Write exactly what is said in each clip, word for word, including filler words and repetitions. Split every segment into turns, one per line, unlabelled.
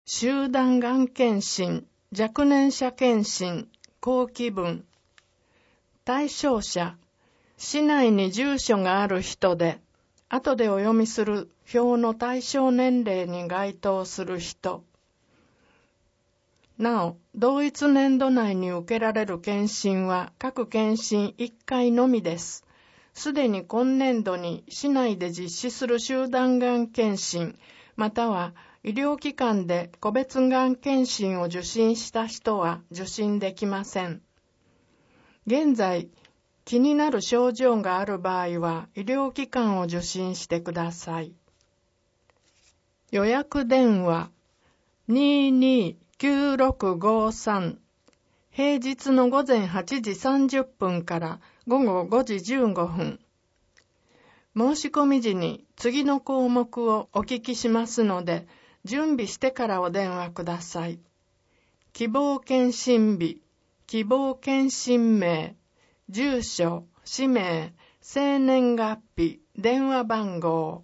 集団がん検診、若年者検診、後期分。対象者、市内に住所がある人で、後でお読みする表の対象年齢に該当する人。なお、同一年度内に受けられる検診は各検診いっかいのみです。すでに今年度に市内で実施する集団がん検診、または医療機関で個別がん検診を受診した人は受診できません。現在、気になる症状がある場合は医療機関を受診してください。予約電話 にーにーきゅうろくごさん 平日の午前はちじさんじゅっぷんから午後ごじじゅうごふん。申し込み時に次の項目をお聞きしますので、準備してからお電話ください。希望検診日、希望検診名、住所、氏名、生年月日、電話番号。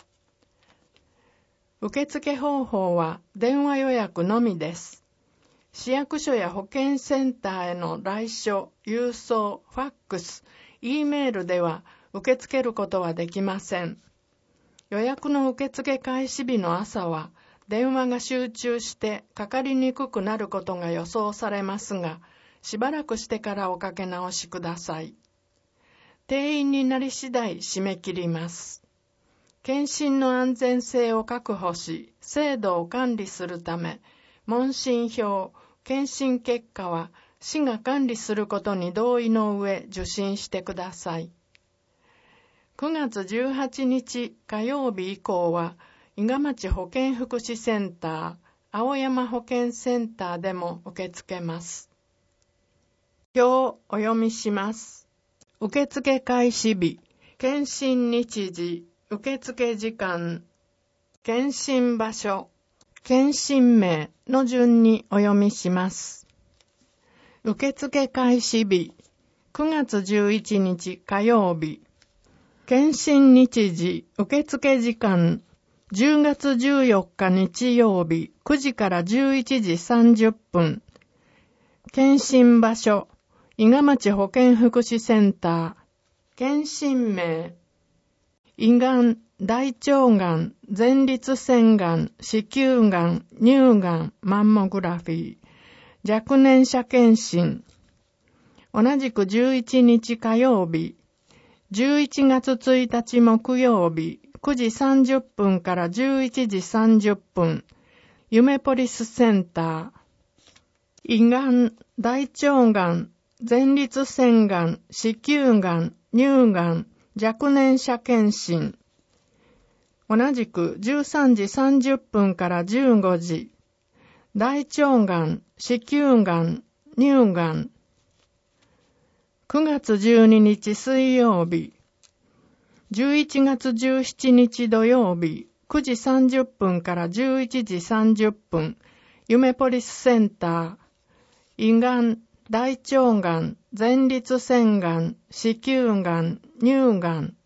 受付方法は電話予約のみです。市役所や保健センターへの来所、郵送、ファックス、Eメールでは受け付けることはできません。予約の受付開始日の朝は電話が集中してかかりにくくなることが予想されますが、しばらくしてからおかけ直しください。定員になり次第締め切ります。検診の安全性を確保し、制度を管理するため、問診票、検診結果は市が管理することに同意の上受診してください。くがつじゅうはちにち火曜日以降は、伊賀町保健福祉センター、青山保健センターでも受け付けます。表をお読みします。受付開始日、検診日時、受付時間、検診場所、検診名の順にお読みします。受付開始日、くがつじゅういちにち火曜日、検診日時、受付時間、じゅうがつじゅうよっか日曜日くじからじゅういちじさんじゅっぷん、検診場所、伊賀町保健福祉センター、検診名、胃がん、大腸がん、前立腺がん、子宮がん、乳がん、マンモグラフィー、若年者検診。同じくじゅういちにち火曜日、じゅういちがつついたち木曜日、くじさんじゅっぷんからじゅういちじさんじゅっぷん、ゆめポリスセンター。胃がん、大腸がん、前立腺がん、子宮がん、乳がん、若年者検診。同じくじゅうさんじさんじゅっぷんからじゅうごじ、大腸がん、子宮がん、乳がん。くがつじゅうににち水曜日、じゅういちがつじゅうしちにち土曜日、くじさんじゅっぷんからじゅういちじさんじゅっぷん、ゆめポリスセンター。胃がん、大腸がん、前立腺がん、子宮がん、乳がん。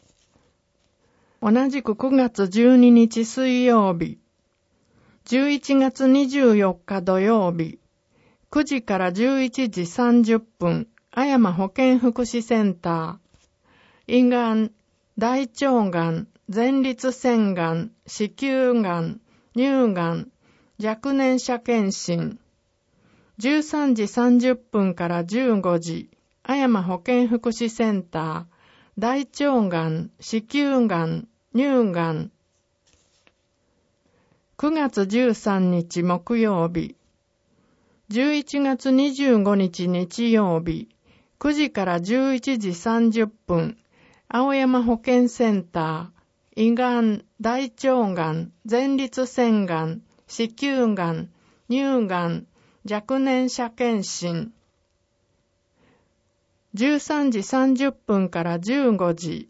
同じくくがつじゅうににち水曜日、じゅういちがつにじゅうよっか土曜日、くじからじゅういちじさんじゅっぷん、あやま保健福祉センター。胃がん、大腸がん、前立腺がん、子宮がん、乳がん、若年者検診。じゅうさんじさんじゅっぷんからじゅうごじ、あやま保健福祉センター。大腸がん、子宮がん、乳がん。くがつじゅうさんにち木曜日、じゅういちがつにじゅうごにち日曜日、くじからじゅういちじさんじゅっぷん、青山保健センター。胃がん、大腸がん、前立腺がん、子宮がん、乳がん、若年者検診。じゅうさんじさんじゅっぷんからじゅうごじ、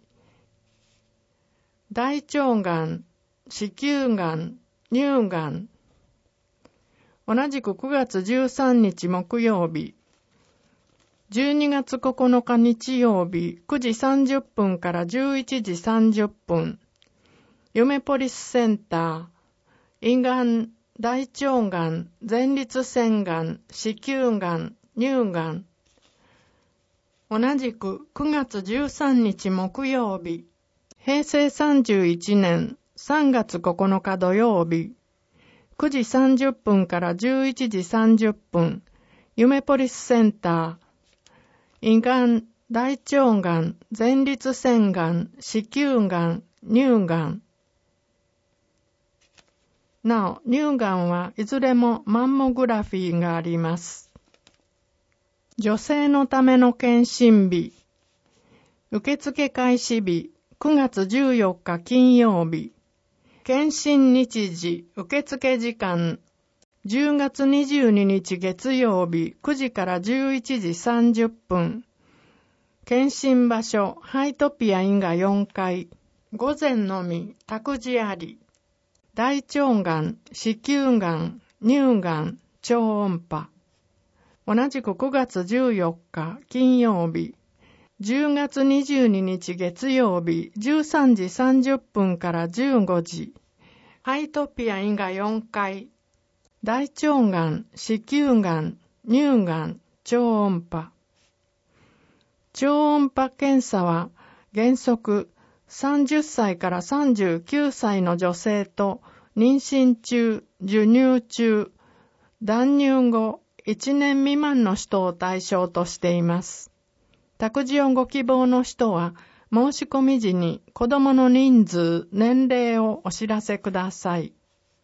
大腸がん、子宮がん、乳がん。同じくくがつじゅうさんにち木曜日、じゅうにがつここのか日曜日、くじさんじゅっぷんからじゅういちじさんじゅっぷん、ゆめポリスセンター。胃がん、 大腸がん、前立腺がん、子宮がん、乳がん。同じくくがつじゅうさんにち木曜日、へいせいさんじゅういちねんさんがつここのか土曜日、くじさんじゅっぷんからじゅういちじさんじゅっぷん、夢ポリスセンター、胃がん、大腸がん、前立腺がん、子宮がん、乳がん。なお、乳がんはいずれもマンモグラフィーがあります。女性のための検診日。受付開始日、くがつじゅうよっか金曜日。検診日時、受付時間、じゅうがつにじゅうににち月曜日くじからじゅういちじさんじゅっぷん。検診場所、ハイトピアインガよんかい。午前のみ、託児あり。大腸がん、子宮がん、乳がん、超音波。同じくくがつじゅうよっか金曜日、じゅうがつにじゅうににち月曜日じゅうさんじさんじゅっぷんからじゅうごじ。ハイトピアインガよんかい。大腸がん、子宮がん、乳がん、超音波。超音波検査は原則さんじゅっさいからさんじゅうきゅうさいの女性と妊娠中、授乳中、断乳後いちねん未満の人を対象としています。託児をご希望の人は申し込み時に子供の人数、年齢をお知らせください。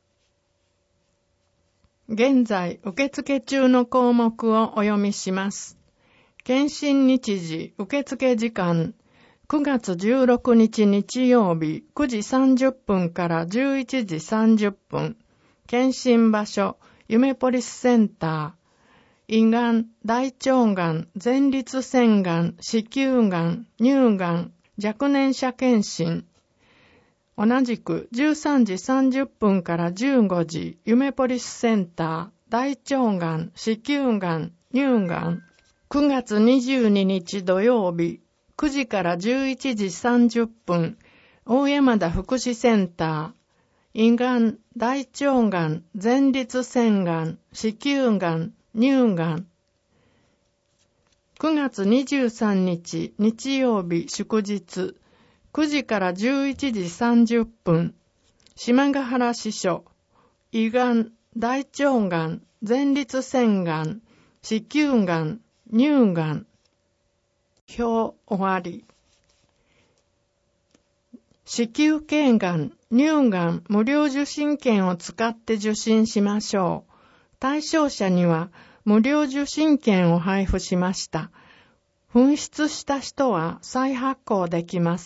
現在受付中の項目をお読みします。検診日時、受付時間、くがつじゅうろくにち日曜日くじさんじゅっぷんからじゅういちじさんじゅっぷん。検診場所、夢ポリスセンター。胃がん、大腸がん、前立腺がん、子宮がん、乳がん、若年者検診。同じくじゅうさんじさんじゅっぷんからじゅうごじ、夢ポリスセンター、大腸がん、子宮がん、乳がん。くがつにじゅうににち土曜日、くじからじゅういちじさんじゅっぷん、大山田福祉センター、胃がん、大腸がん、前立腺がん、子宮がん、乳がん。くがつにじゅうさんにち日曜日祝日、くじからじゅういちじさんじゅっぷん、島ヶ原支所、胃がん、大腸がん、前立腺がん、子宮がん、乳がん。表終わり。子宮頸がん、乳がん無料受診券を使って受診しましょう。対象者には無料受診券を配布しました。紛失した人は再発行できます。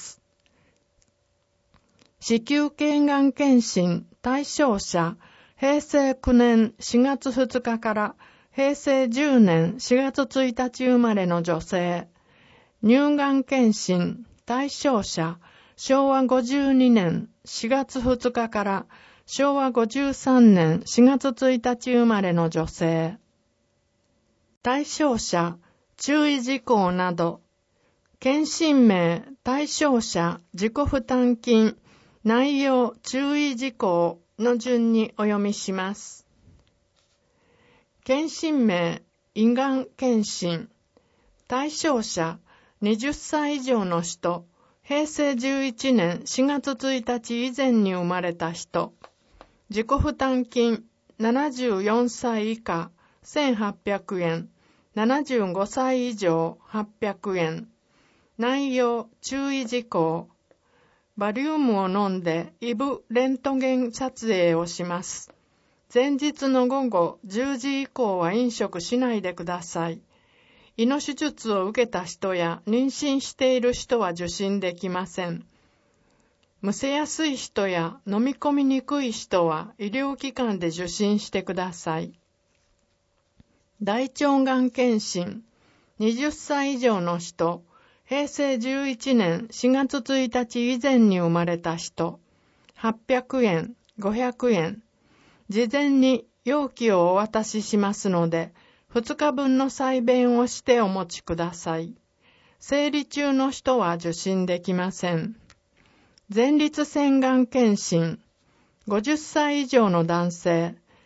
子宮頸がん検診対象者、へいせいきゅうねんしがつふつかからへいせいじゅうねんしがつついたち生まれの女性。乳がん検診対象者、しょうわごじゅうにねんしがつふつかからしょうわごじゅうさんねんしがつついたち生まれの女性。対象者、注意事項など。検診名、対象者、自己負担金、内容、注意事項の順にお読みします。検診名、胃がん検診。対象者、はたち以上の人、へいせいじゅういちねんしがつついたち以前に生まれた人。自己負担金、ななじゅうよんさい以下、せんはっぴゃくえん。ななじゅうごさい以上、はっぴゃくえん。内容、注意事項。バリウムを飲んで胃部レントゲン撮影をします。前日の午後じゅうじ以降は飲食しないでください。胃の手術を受けた人や妊娠している人は受診できません。むせやすい人や飲み込みにくい人は医療機関で受診してください。大腸がん検診、はたち以上の人、へいせいじゅういちねんしがつついたち以前に生まれた人、はっぴゃくえん、ごひゃくえん。事前に容器をお渡ししますので、ふつかぶんの採便をしてお持ちください。生理中の人は受診できません。前立腺がん検診、ごじゅっさい以上の男性、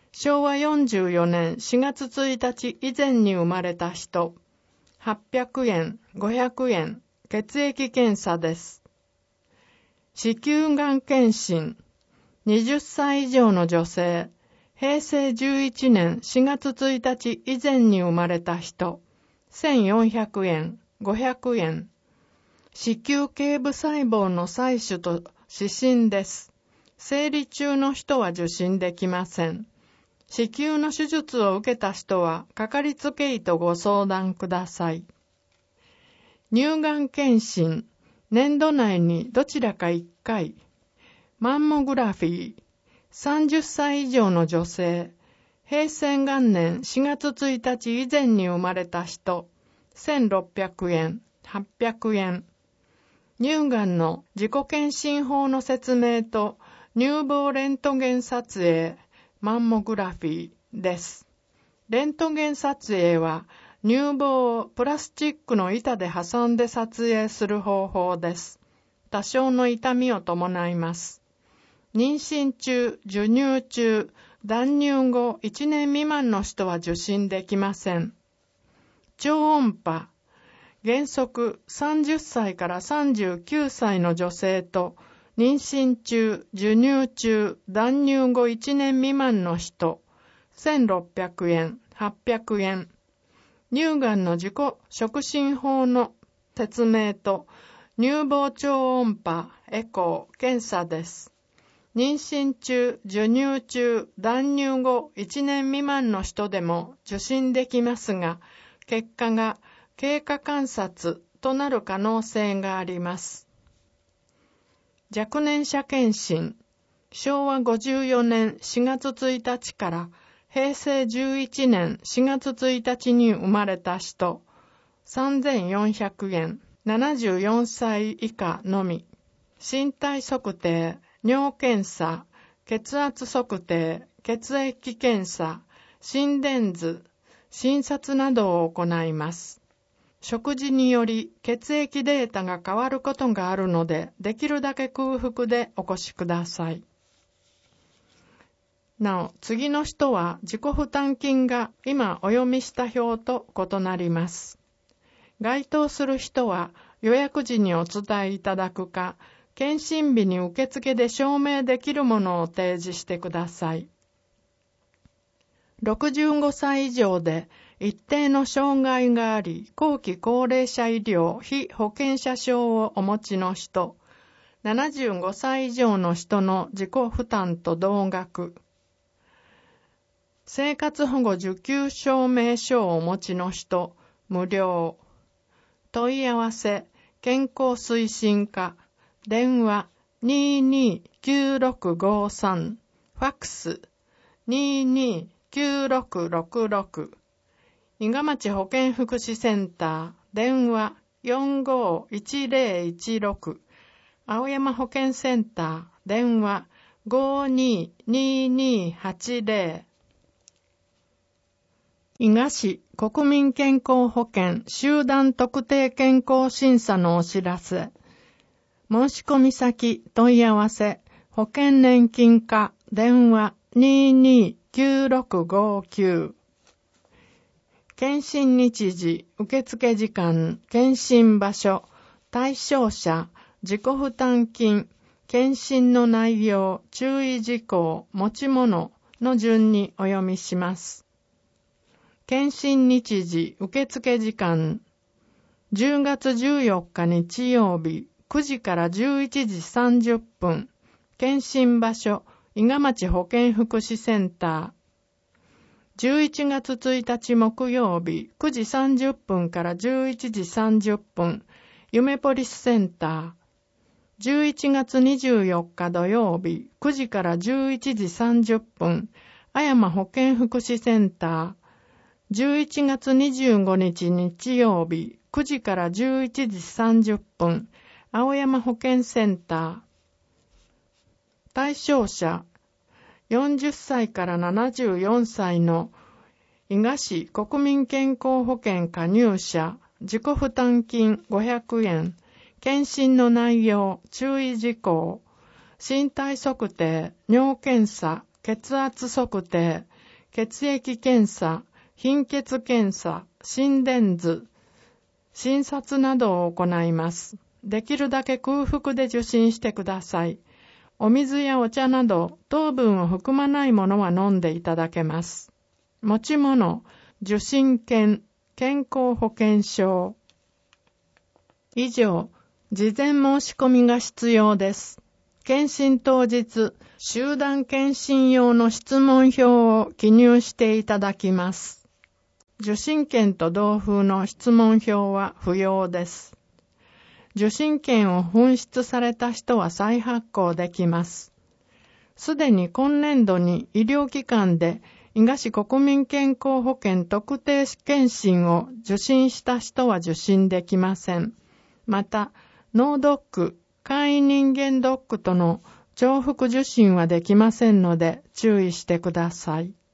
しょうわよんじゅうよねんしがつついたち以前に生まれた人、はっぴゃくえん、ごひゃくえん、血液検査です。子宮がん検診、はたち以上の女性、へいせいじゅういちねんしがつついたち以前に生まれた人、せんよんひゃくえん、ごひゃくえん。子宮頸部細胞の採取と指針です。生理中の人は受診できません。子宮の手術を受けた人はかかりつけ医とご相談ください。乳がん検診、年度内にどちらかいっかい。マンモグラフィー、さんじゅっさい以上の女性、平成元年しがつついたち以前に生まれた人、せんろっぴゃくえん、はっぴゃくえん。乳がんの自己検診法の説明と乳房レントゲン撮影、マンモグラフィーです。レントゲン撮影は乳房をプラスチックの板で挟んで撮影する方法です。多少の痛みを伴います。妊娠中、授乳中、断乳後いちねん未満の人は受診できません。超音波、原則さんじゅっさいからさんじゅうきゅうさいの女性と妊娠中、授乳中、断乳後いちねん未満の人、せんろっぴゃくえん、はっぴゃくえん。乳がんの自己触診法の説明と乳房超音波、エコー、検査です。妊娠中、授乳中、断乳後いちねん未満の人でも受診できますが、結果が経過観察となる可能性があります。若年者検診、しょうわごじゅうよねんしがつついたちからへいせいじゅういちねんしがつついたちに生まれた人、さんぜんよんひゃくえん、ななじゅうよんさい以下のみ。身体測定、尿検査、血圧測定、血液検査、心電図、診察などを行います。食事により血液データが変わることがあるので、できるだけ空腹でお越しください。なお、次の人は自己負担金が今お読みした表と異なります。該当する人は予約時にお伝えいただくか、検診日に受付で証明できるものを提示してください。ろくじゅうごさい以上で一定の障害があり、後期高齢者医療非保険者証をお持ちの人、ななじゅうごさい以上の人の自己負担と同額、生活保護受給証明書をお持ちの人、無料。問い合わせ、健康推進課、電話 にーにーきゅうろくごさん、ファックス にーにーきゅうろくろくろく、伊賀町保健福祉センター、電話よんごーいちぜろいちろく、青山保健センター、電話ごーにーにーにーはちぜろ、伊賀市国民健康保険集団特定健康審査のお知らせ。申し込み先問い合わせ、保険年金課、電話にーにーきゅうろくごきゅう。検診日時、受付時間、検診場所、対象者、自己負担金、検診の内容、注意事項、持ち物の順にお読みします。検診日時、受付時間、じゅうがつじゅうよっか日曜日、くじからじゅういちじさんじゅっぷん、検診場所、伊賀町保健福祉センター、じゅういちがつついたち木曜日、くじさんじゅっぷんからじゅういちじさんじゅっぷん、夢ポリスセンター、じゅういちがつにじゅうよっか土曜日、くじからじゅういちじさんじゅっぷん、青山保健福祉センター、じゅういちがつにじゅうごにち日曜日、くじからじゅういちじさんじゅっぷん、青山保健センター。対象者、よんじゅっさいからななじゅうよんさいの伊賀市国民健康保険加入者、自己負担金ごひゃくえん、検診の内容、注意事項、身体測定、尿検査、血圧測定、 血液検査、貧血検査、心電図、診察などを行います。できるだけ空腹で受診してください。お水やお茶など糖分を含まないものは飲んでいただけます。持ち物、受診券、健康保険証。以上、事前申し込みが必要です。検診当日、集団検診用の質問票を記入していただきます。受診券と同封の質問票は不要です。受診券を紛失された人は再発行できます。すでに今年度に医療機関で伊賀市国民健康保険特定検診を受診した人は受診できません。また、脳ドック、簡易人間ドックとの重複受診はできませんので注意してください。